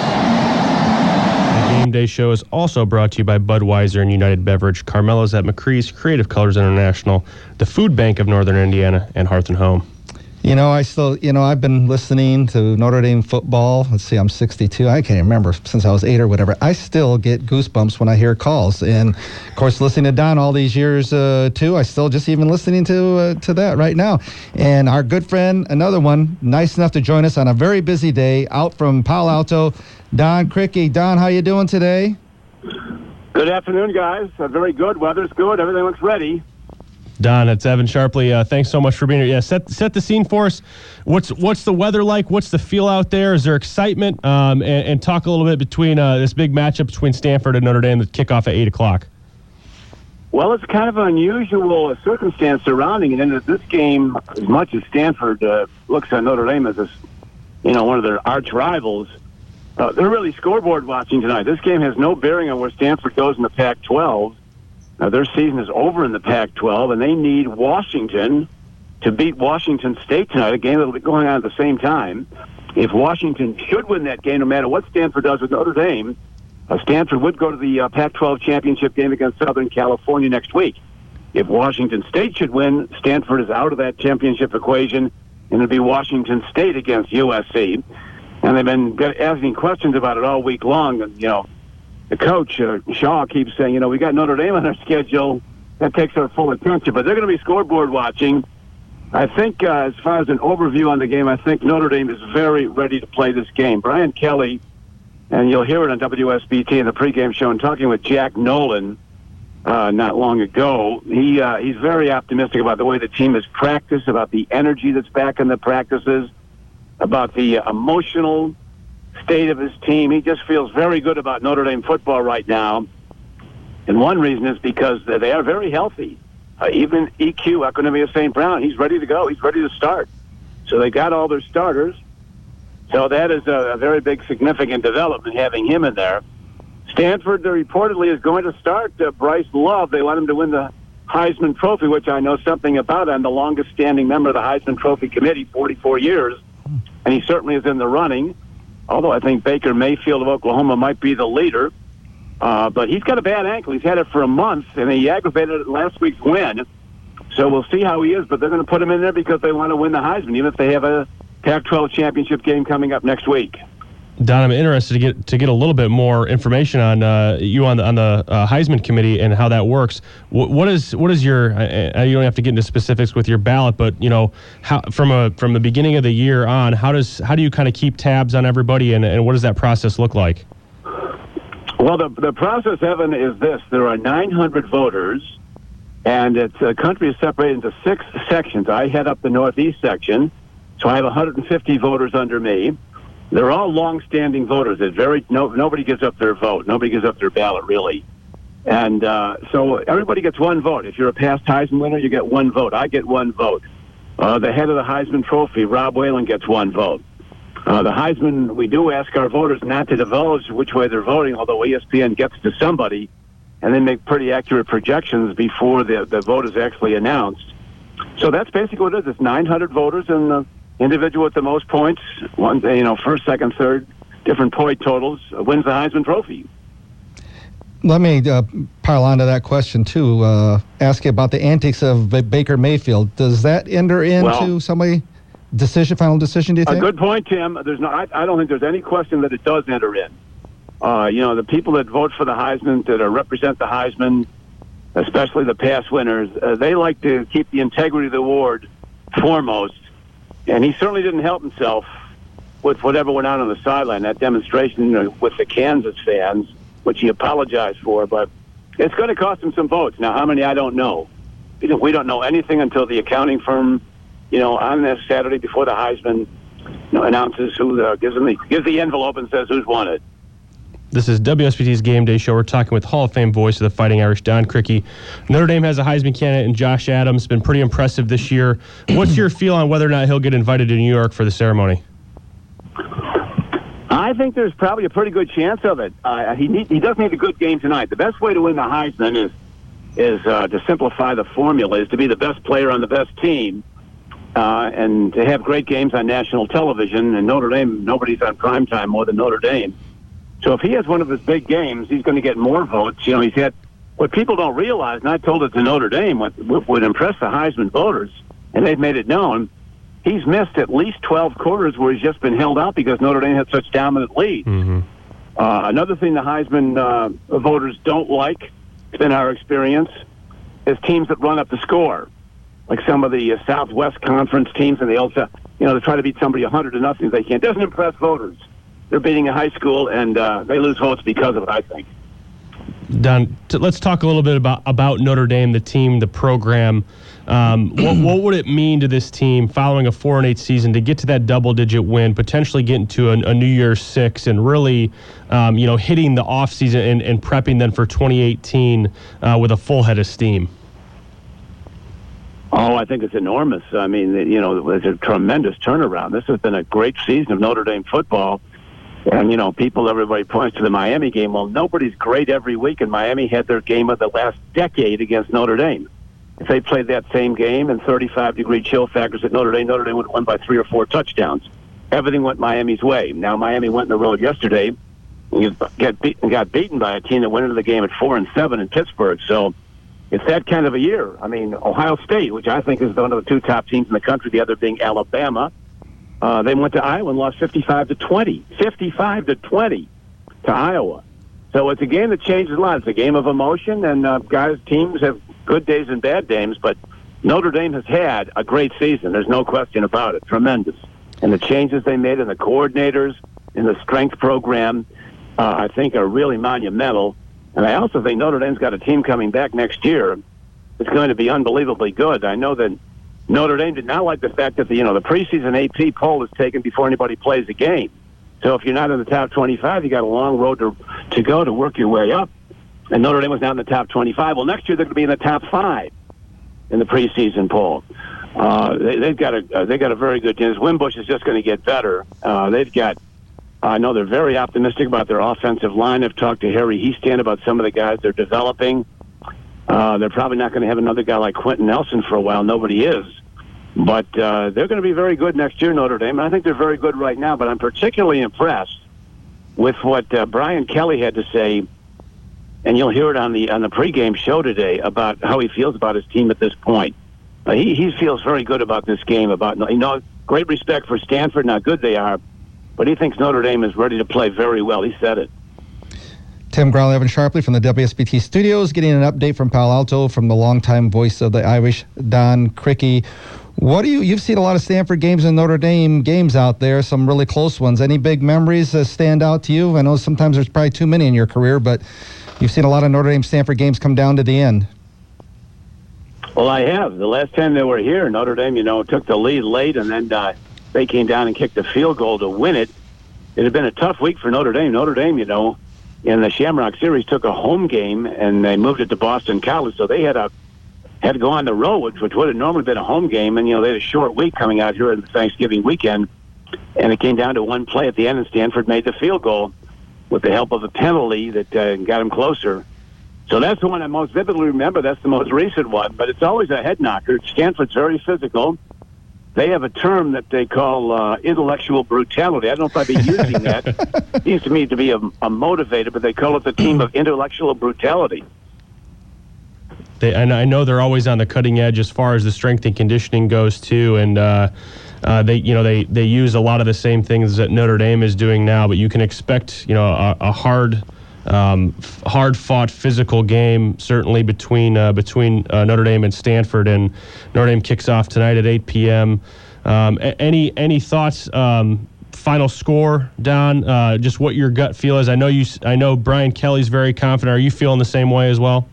The Game Day show is also brought to you by Budweiser and United Beverage, Carmelo's at McCree's, Creative Colors International, the Food Bank of Northern Indiana, and Hearth and Home. You know, I still, you know, I've been listening to Notre Dame football. Let's see, I'm sixty-two. I can't remember since I was eight or whatever. I still get goosebumps when I hear calls. And, of course, listening to Don all these years, uh, too, I still just even listening to uh, to that right now. And our good friend, another one, nice enough to join us on a very busy day out from Palo Alto, Don Criqui. Don, how you doing today? Good afternoon, guys. Uh, very good. Weather's good. Everything looks ready. Don, it's Evan Sharpley. Uh, thanks so much for being here. Yeah, set set the scene for us. What's what's the weather like? What's the feel out there? Is there excitement? Um, and, and talk a little bit between uh, this big matchup between Stanford and Notre Dame, the kickoff at eight o'clock. Well, it's kind of an unusual circumstance surrounding it, in that this game, as much as Stanford uh, looks at Notre Dame as a, you know, one of their arch rivals, uh, they're really scoreboard watching tonight. This game has no bearing on where Stanford goes in the Pac twelve. Now, their season is over in the Pac twelve, and they need Washington to beat Washington State tonight, a game that will be going on at the same time. If Washington should win that game, no matter what Stanford does with Notre Dame, uh, Stanford would go to the uh, Pac twelve championship game against Southern California next week. If Washington State should win, Stanford is out of that championship equation, and it'll be Washington State against U S C. And they've been asking questions about it all week long, and, you know, the coach, uh, Shaw, keeps saying, you know, we got Notre Dame on our schedule. That takes our full attention. But they're going to be scoreboard watching. I think, uh, as far as an overview on the game, I think Notre Dame is very ready to play this game. Brian Kelly and you'll hear it on W S B T in the pregame show. And talking with Jack Nolan uh, not long ago, he uh, he's very optimistic about the way the team has practiced, about the energy that's back in the practices, about the uh, emotional state of his team. He just feels very good about Notre Dame football right now. And one reason is because they are very healthy. Uh, even E Q, Equanimeous Saint Brown, he's ready to go. He's ready to start. So they got all their starters. So that is a, a very big, significant development, having him in there. Stanford, there reportedly is going to start uh, Bryce Love. They want him to win the Heisman Trophy, which I know something about. I'm the longest-standing member of the Heisman Trophy Committee, forty-four years, and he certainly is in the running, although I think Baker Mayfield of Oklahoma might be the leader. Uh, but he's got a bad ankle. He's had it for a month, and he aggravated it in last week's win. So we'll see how he is, but they're going to put him in there because they want to win the Heisman, even if they have a Pac twelve championship game coming up next week. Don, I'm interested to get to get a little bit more information on uh, you on the on the uh, Heisman committee and how that works. What, what is what is your? Uh, you don't have to get into specifics with your ballot, but you know, how from a from the beginning of the year on, how does how do you kind of keep tabs on everybody, and, and what does that process look like? Well, the the process, Evan, is this: there are nine hundred voters, and it's the country is separated into six sections. I head up the Northeast section, so I have one hundred fifty voters under me. They're all long-standing voters. It's very no, nobody gives up their vote. Nobody gives up their ballot, really. And uh, so everybody gets one vote. If you're a past Heisman winner, you get one vote. I get one vote. Uh, the head of the Heisman Trophy, Rob Whalen, gets one vote. Uh, the Heisman, we do ask our voters not to divulge which way they're voting, although E S P N gets to somebody, and they make pretty accurate projections before the, the vote is actually announced. So that's basically what it is. It's nine hundred voters, and the individual with the most points, one, you know, first, second, third, different point totals, uh, wins the Heisman Trophy. Let me uh, pile onto that question, too. Uh, ask you about the antics of B- Baker Mayfield. Does that enter into well, somebody decision, final decision, do you think? A good point, Tim. There's no, I, I don't think there's any question that it does enter in. Uh, you know, the people that vote for the Heisman, that are, represent the Heisman, especially the past winners, uh, they like to keep the integrity of the award foremost. And he certainly didn't help himself with whatever went on on the sideline, that demonstration, you know, with the Kansas fans, which he apologized for. But it's going to cost him some votes. Now, how many, I don't know. We don't, we don't know anything until the accounting firm, you know, on this Saturday before the Heisman, you know, announces who uh, gives them the, gives the envelope and says who's won it. This is W S B T's Game Day Show. We're talking with Hall of Fame voice of the Fighting Irish, Don Criqui. Notre Dame has a Heisman candidate in Josh Adams. Been pretty impressive this year. What's your feel on whether or not he'll get invited to New York for the ceremony? I think there's probably a pretty good chance of it. Uh, he need, he does need a good game tonight. The best way to win the Heisman is is uh, to simplify the formula, is to be the best player on the best team, uh, and to have great games on national television. And Notre Dame, nobody's on primetime more than Notre Dame. So if he has one of his big games, he's going to get more votes. You know, he's had what people don't realize, and I told it to Notre Dame, what would impress the Heisman voters, and they've made it known, he's missed at least twelve quarters where he's just been held out because Notre Dame had such dominant lead. Mm-hmm. Uh, another thing the Heisman uh, voters don't like, it's been our experience, is teams that run up the score, like some of the uh, Southwest Conference teams, and they also, you know, they try to beat somebody one hundred to nothing. They can't. It doesn't impress voters. They're beating a high school, and uh, they lose votes because of it, I think. Don, t- let's talk a little bit about, about Notre Dame, the team, the program. Um, what, what would it mean to this team following a four and eight season to get to that double-digit win, potentially get into a, a New Year's Six, and really, um, you know, hitting the offseason and, and prepping then for twenty eighteen uh, with a full head of steam? Oh, I think it's enormous. I mean, you know, it's a tremendous turnaround. This has been a great season of Notre Dame football. And, you know, people, everybody points to the Miami game. Well, nobody's great every week, and Miami had their game of the last decade against Notre Dame. If they played that same game and thirty-five degree chill factors at Notre Dame, Notre Dame would have won by three or four touchdowns. Everything went Miami's way. Now, Miami went on the road yesterday and got beaten, got beaten by a team that went into the game at four and seven in Pittsburgh. So it's that kind of a year. I mean, Ohio State, which I think is one of the two top teams in the country, the other being Alabama, Uh, they went to Iowa and lost fifty-five to twenty. fifty-five to twenty to Iowa. So it's a game that changes a lot. It's a game of emotion, and uh, guys, teams have good days and bad days, but Notre Dame has had a great season. There's no question about it. Tremendous. And the changes they made in the coordinators, in the strength program, uh, I think, are really monumental. And I also think Notre Dame's got a team coming back next year. It's going to be unbelievably good. I know that Notre Dame did not like the fact that the you know the preseason A P poll is taken before anybody plays a game. So if you're not in the top twenty-five, you got a long road to to go to work your way up. And Notre Dame was not in the top twenty-five. Well, next year they're going to be in the top five in the preseason poll. Uh, they, they've got a uh, they got a very good team. Wimbush is just going to get better. Uh, they've got. I know they're very optimistic about their offensive line. I've talked to Harry Heastan about some of the guys they're developing. Uh, they're probably not going to have another guy like Quentin Nelson for a while. Nobody is. But uh, they're going to be very good next year, Notre Dame. And I think they're very good right now. But I'm particularly impressed with what uh, Brian Kelly had to say, and you'll hear it on the on the pregame show today about how he feels about his team at this point. Uh, he he feels very good about this game. About you know, great respect for Stanford and how good they are, but he thinks Notre Dame is ready to play very well. He said it. Tim Growler, Evan Sharpley from the W S B T studios, getting an update from Palo Alto from the longtime voice of the Irish, Don Criqui. What do you, you've seen a lot of Stanford games and Notre Dame games out there, some really close ones. Any big memories that stand out to you? I know sometimes there's probably too many in your career, but you've seen a lot of Notre Dame Stanford games come down to the end. Well, I have. The last time they were here, Notre Dame, you know, took the lead late, and then uh, they came down and kicked a field goal to win it. It had been a tough week for Notre Dame. Notre Dame, you know, in the Shamrock Series took a home game, and they moved it to Boston College, so they had a had to go on the road, which, which would have normally been a home game, and, you know, they had a short week coming out here in the Thanksgiving weekend, and it came down to one play at the end, and Stanford made the field goal with the help of a penalty that uh, got them closer. So that's the one I most vividly remember. That's the most recent one, but it's always a head knocker. Stanford's very physical. They have a term that they call uh, intellectual brutality. I don't know if I'd be using that. It seems to me to be a, a motivator, but they call it the team of intellectual brutality. They, and I know they're always on the cutting edge as far as the strength and conditioning goes too, and uh, uh, they, you know, they, they use a lot of the same things that Notre Dame is doing now. But you can expect, you know, a, a hard, um, f- hard-fought physical game certainly between uh, between uh, Notre Dame and Stanford. And Notre Dame kicks off tonight at eight p.m. Um, a- any any thoughts? Um, final score, Don? Uh, just what your gut feel is. I know you. I know Brian Kelly's very confident. Are you feeling the same way as well?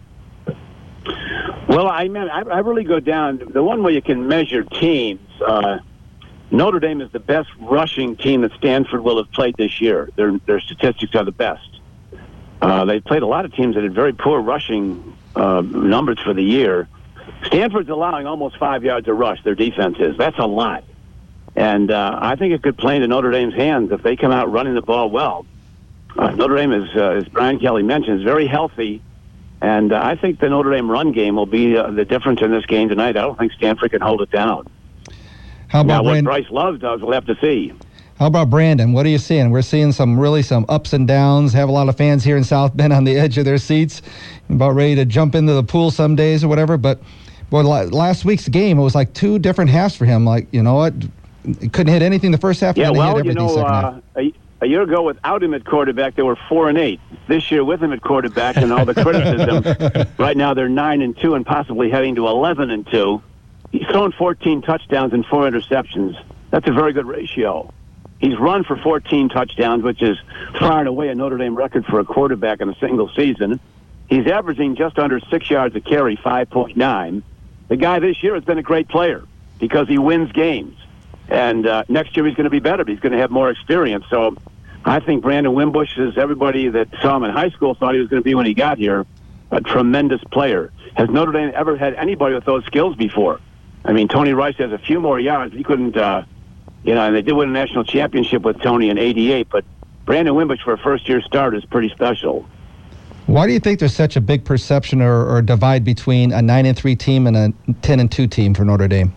Well, I mean, I, I really go down the one way you can measure teams. Uh, Notre Dame is the best rushing team that Stanford will have played this year. Their their statistics are the best. Uh, they played a lot of teams that had very poor rushing uh, numbers for the year. Stanford's allowing almost five yards a rush. Their defense is. That's a lot, and uh, I think it could play into Notre Dame's hands if they come out running the ball well. Uh, Notre Dame is, uh, as Brian Kelly mentioned, is very healthy. And uh, I think the Notre Dame run game will be uh, the difference in this game tonight. I don't think Stanford can hold it down. How about now, what Brandon? Bryce Love does, we'll have to see. How about Brandon? What are you seeing? We're seeing some really some ups and downs. Have a lot of fans here in South Bend on the edge of their seats, about ready to jump into the pool some days or whatever. But boy, last week's game, it was like two different halves for him. Like, you know what? He couldn't hit anything the first half. Yeah, and then well, he hit you everything know, second uh, half. a, a year ago without him at quarterback, they were four and eight. This year with him at quarterback and all the criticism, right now they're nine and two and possibly heading to eleven and two. He's thrown fourteen touchdowns and four interceptions. That's a very good ratio. He's run for fourteen touchdowns, which is far and away a Notre Dame record for a quarterback in a single season. He's averaging just under six yards a carry, five point nine. The guy this year has been a great player because he wins games. And uh, next year he's going to be better. He's going to have more experience. So I think Brandon Wimbush is everybody that saw him in high school thought he was going to be when he got here. A tremendous player. Has Notre Dame ever had anybody with those skills before? I mean, Tony Rice has a few more yards. He couldn't, uh, you know, and they did win a national championship with Tony in eighty-eight. But Brandon Wimbush for a first-year starter is pretty special. Why do you think there's such a big perception or, or divide between a nine and three team and a ten and two team for Notre Dame?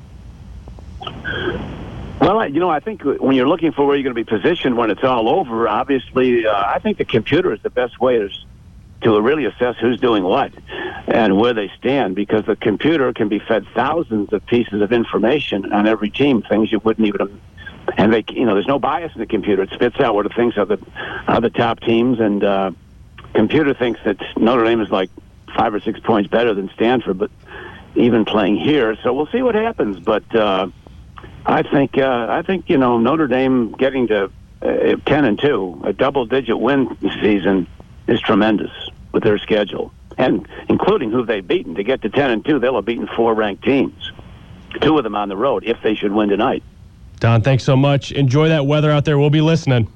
Well, you know, I think when you're looking for where you're going to be positioned when it's all over, obviously, uh, I think the computer is the best way to, to really assess who's doing what and where they stand, because the computer can be fed thousands of pieces of information on every team, things you wouldn't even. And they, you know, there's no bias in the computer. It spits out what it thinks are the are the top teams, and uh, computer thinks that Notre Dame is like five or six points better than Stanford, but even playing here. So we'll see what happens, but. Uh, I think uh, I think you know Notre Dame getting to uh, ten and two, a double-digit win season is tremendous with their schedule, and including who they've beaten. To get to ten and two, they'll have beaten four ranked teams, two of them on the road if they should win tonight. Don, thanks so much. Enjoy that weather out there. We'll be listening.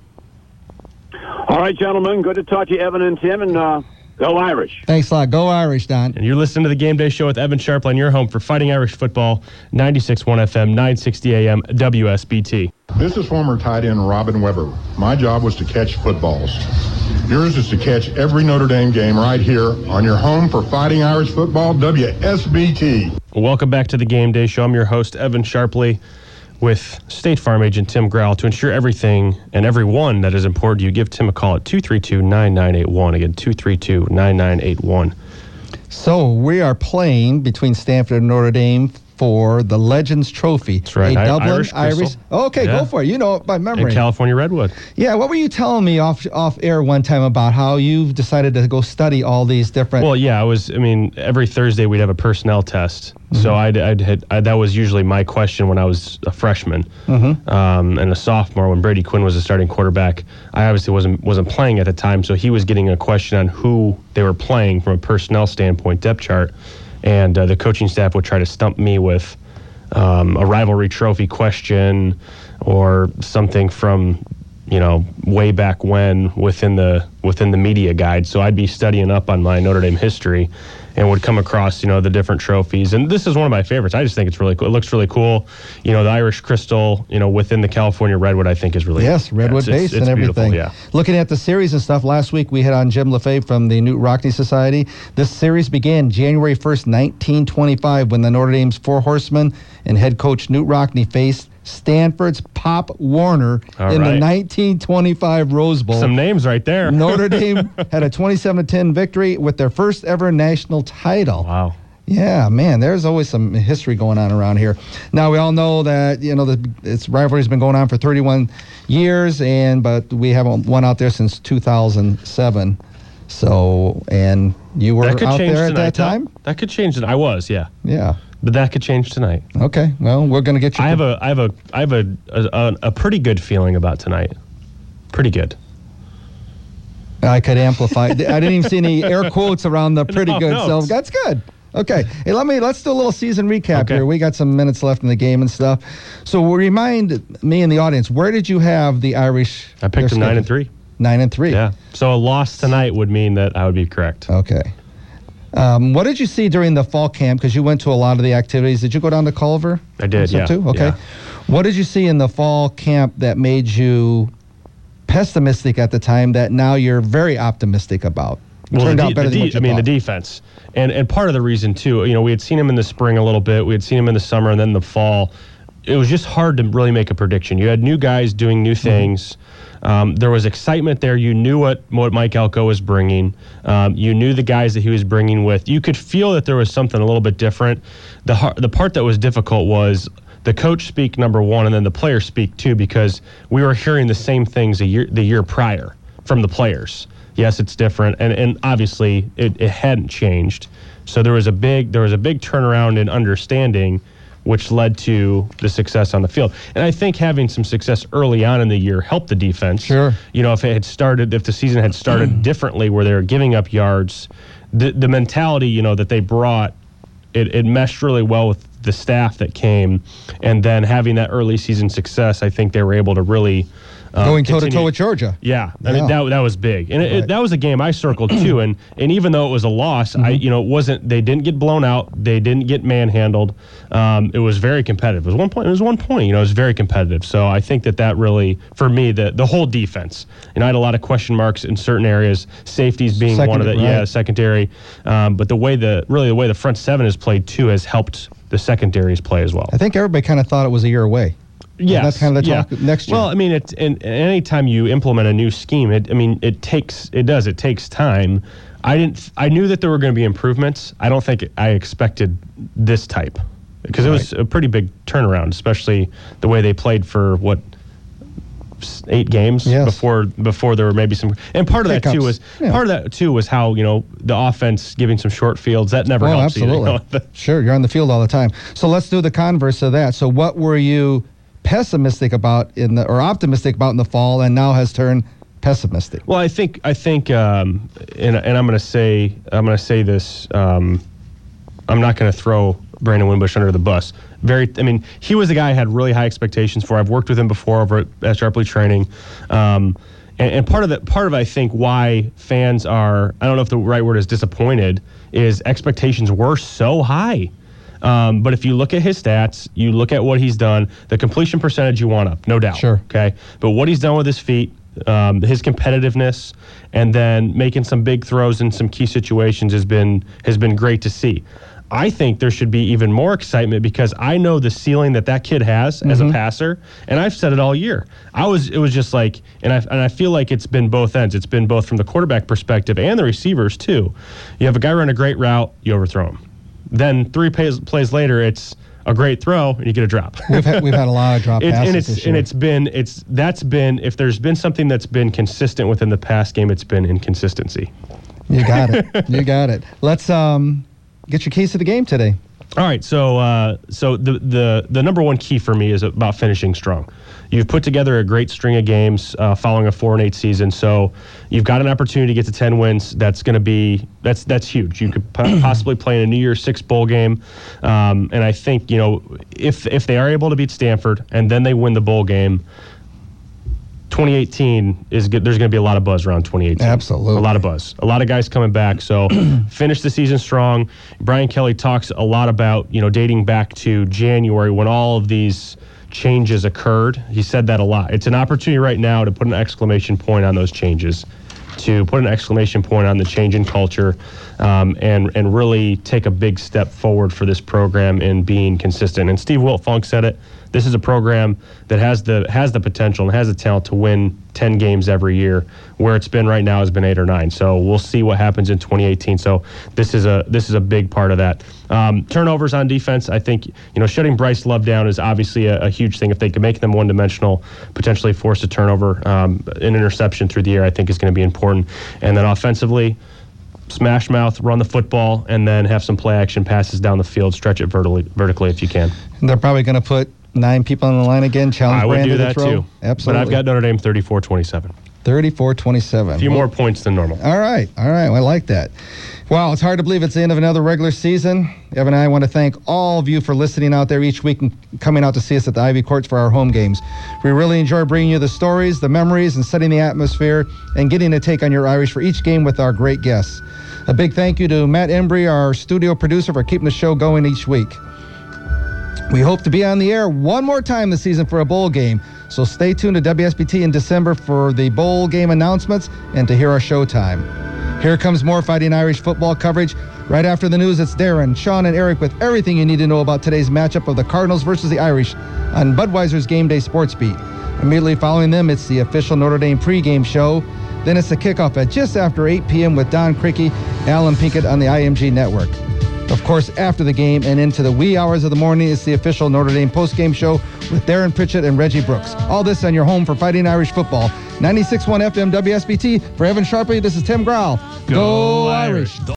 All right, gentlemen. Good to talk to you, Evan and Tim, and uh, go Irish. Thanks a lot. Go Irish, Don. And you're listening to the Game Day Show with Evan Sharpley on your home for Fighting Irish Football, ninety-six point one F M, nine sixty A M, W S B T. This is former tight end Robin Weber. My job was to catch footballs. Yours is to catch every Notre Dame game right here on your home for Fighting Irish Football, W S B T. Welcome back to the Game Day Show. I'm your host, Evan Sharpley, with State Farm agent Tim Growell. To ensure everything and everyone that is important to you, give Tim a call at two three two, nine nine eight one. Again, two three two, nine nine eight one. So we are playing between Stanford and Notre Dame for the Legends Trophy. That's right. A I- Dublin Irish Crystal. Oh, okay, Yeah. go for it. You know it by memory. And California Redwood. Yeah, what were you telling me off off air one time about how you've decided to go study all these different... Well, yeah, I was, I mean, every Thursday we'd have a personnel test. So I'd, I'd hit, I, that was usually my question when I was a freshman um, and a sophomore when Brady Quinn was the starting quarterback. I obviously wasn't wasn't playing at the time, so he was getting a question on who they were playing from a personnel standpoint, depth chart, and uh, the coaching staff would try to stump me with um, a rivalry trophy question or something from, you know, way back when within the within the media guide. So I'd be studying up on my Notre Dame history and would come across, you know, the different trophies. And this is one of my favorites. I just think it's really cool. It looks really cool. You know, the Irish Crystal, you know, within the California Redwood, I think is really Yes, Redwood yeah, it's, base it's, it's and everything. beautiful, yeah. Looking at the series and stuff, last week we had on Jim LaFave from the Newt Rockne Society. This series began January first, nineteen twenty-five, when the Notre Dame's Four Horsemen and head coach Newt Rockne faced Stanford's Pop Warner All in right. the nineteen twenty-five Rose Bowl. Some names right there. Notre Dame had a twenty-seven to ten victory with their first ever national title. Wow. Yeah, man, there's always some history going on around here. Now, we all know that, you know, the its rivalry's been going on for thirty-one years, and but we haven't won out there since two thousand seven. So, and you were That could out change there at tonight. that time? That could change tonight. I was, yeah. Yeah. But that could change tonight. Okay, well, we're going to get you... I have a I have a I have a a, a pretty good feeling about tonight. Pretty good. I could amplify. I didn't even see any air quotes around the pretty No, good, no. so that's good. Okay, hey, let me let's do a little season recap Okay. here. We got some minutes left in the game and stuff. So remind me and the audience, where did you have the Irish? I picked them their nine and schedule? three. Nine and three. Yeah. So a loss tonight would mean that I would be correct. Okay. Um, what did you see during the fall camp? Because you went to a lot of the activities. Did you go down to Culver? I did, and stuff yeah, Too? Okay. yeah. What did you see in the fall camp that made you pessimistic at the time that now you're very optimistic about? It turned the out de- better the than de- what you I mean, thought. the defense. And and part of the reason, too, you know, we had seen him in the spring a little bit. We had seen him in the summer and then the fall. It was just hard to really make a prediction. You had new guys doing new things. Um, there was excitement there. You knew what, what Mike Elko was bringing. Um, you knew the guys that he was bringing with. You could feel that there was something a little bit different. The har- the part that was difficult was the coach speak, number one, and then the players speak, too, because we were hearing the same things a year the year prior from the players. Yes, it's different, and and obviously it, it hadn't changed. So there was a big there was a big turnaround in understanding, which led to the success on the field. And I think having some success early on in the year helped the defense. Sure. You know, if it had started, if the season had started differently, where they were giving up yards, the the mentality, you know, that they brought, it, it meshed really well with the staff that came, and then having that early season success, I think they were able to really um, Going toe to toe continue- with Georgia. Yeah, I Yeah. mean that that was big, and it, Right. it, that was a game I circled too. And and even though it was a loss, I you know it wasn't. They didn't get blown out. They didn't get manhandled. Um, it was very competitive. It was one point. It was one point. You know, it was very competitive. So I think that that really, for me, the the whole defense. You know, I had a lot of question marks in certain areas. Safeties being one of the Secondary, yeah right. secondary. Um, but the way the really the way the front seven has played too has helped the secondaries play as well. I think everybody kind of thought it was a year away. Yeah, that's kind of the talk next year. Well, I mean, it, and, and anytime you implement a new scheme, it, I mean, it takes, it does, it takes time. I didn't, I knew that there were going to be improvements. I don't think I expected this type, because it was a pretty big turnaround, especially the way they played for what s- eight games Yes. before before there were maybe some. And part of that too Hiccups. was Yeah. part of that too was how, you know, the offense giving some short fields that never Oh, helps. either, you absolutely. know. Sure, you're on the field all the time. So let's do the converse of that. So what were you pessimistic about in the or optimistic about in the fall, and now has turned pessimistic. Well, I think I think, um, and, and I'm going to say I'm going to say this. Um, I'm not going to throw Brandon Wimbush under the bus. Very, I mean, he was a guy I had really high expectations for. I've worked with him before over at, at Sharpley Training, um, and, and part of that, part of I think why fans are, I don't know if the right word is disappointed, is expectations were so high. Um, but if you look at his stats, you look at what he's done, the completion percentage you want up, no doubt. Sure. Okay, but what he's done with his feet, um, his competitiveness, and then making some big throws in some key situations has been has been great to see. I think there should be even more excitement because I know the ceiling that that kid has mm-hmm. as a passer, and I've said it all year. I was, it was just like, and I and I feel like it's been both ends. It's been both from the quarterback perspective and the receivers too. You have a guy run a great route, you overthrow him. Then three plays, plays later, it's a great throw and you get a drop. We've had, we've had a lot of drop it's, passes and it's this year. and it's been it's that's been if there's been something that's been consistent within the past game, it's been inconsistency. You got it. You got it. Let's um. Get your keys to the game today. All right, so uh, so the, the the number one key for me is about finishing strong. You've put together a great string of games uh, following a four and eight season, so you've got an opportunity to get to ten wins. That's going to be that's that's huge. You could po- possibly play in a New Year's Six bowl game, um, and I think you know if if they are able to beat Stanford and then they win the bowl game. twenty eighteen is good. There's going to be a lot of buzz around twenty eighteen. Absolutely. A lot of buzz. A lot of guys coming back. So finish the season strong. Brian Kelly talks a lot about, you know, dating back to January when all of these changes occurred. He said that a lot. It's an opportunity right now to put an exclamation point on those changes, to put an exclamation point on the change in culture, um, and and really take a big step forward for this program in being consistent. And Steve Wiltfong said it. This is a program that has the has the potential and has the talent to win ten games every year. Where it's been right now has been eight or nine. So we'll see what happens in twenty eighteen. So this is a this is a big part of that. Um, turnovers on defense, I think, you know, shutting Bryce Love down is obviously a, a huge thing. If they can make them one-dimensional, potentially force a turnover, um, an interception through the air, I think is going to be important. And then offensively, smash mouth, run the football, and then have some play action passes down the field, stretch it vertically, vertically if you can. And they're probably going to put nine people on the line again, challenge I would Brandon do that to throw. too. Absolutely. But I've got Notre Dame thirty-four twenty-seven. thirty-four twenty-seven. A few more points than normal. All right. All right. Well, I like that. Wow, it's hard to believe it's the end of another regular season. Evan and I want to thank all of you for listening out there each week and coming out to see us at the Ivy Courts for our home games. We really enjoy bringing you the stories, the memories, and setting the atmosphere and getting a take on your Irish for each game with our great guests. A big thank you to Matt Embry, our studio producer, for keeping the show going each week. We hope to be on the air one more time this season for a bowl game, so stay tuned to W S B T in December for the bowl game announcements and to hear our showtime. Here comes more Fighting Irish football coverage. Right after the news, it's Darren, Sean, and Eric with everything you need to know about today's matchup of the Cardinals versus the Irish on Budweiser's Game Day Sports Beat. Immediately following them, it's the official Notre Dame pregame show. Then it's the kickoff at just after eight p.m. with Don Crickey, Alan Pinkett on the I M G Network. Of course, after the game and into the wee hours of the morning, it's the official Notre Dame postgame show with Darren Pritchett and Reggie Brooks. All this on your home for Fighting Irish football. ninety-six point one F M W S B T. For Evan Sharpley, this is Tim Grau. Go, Go Irish. Irish.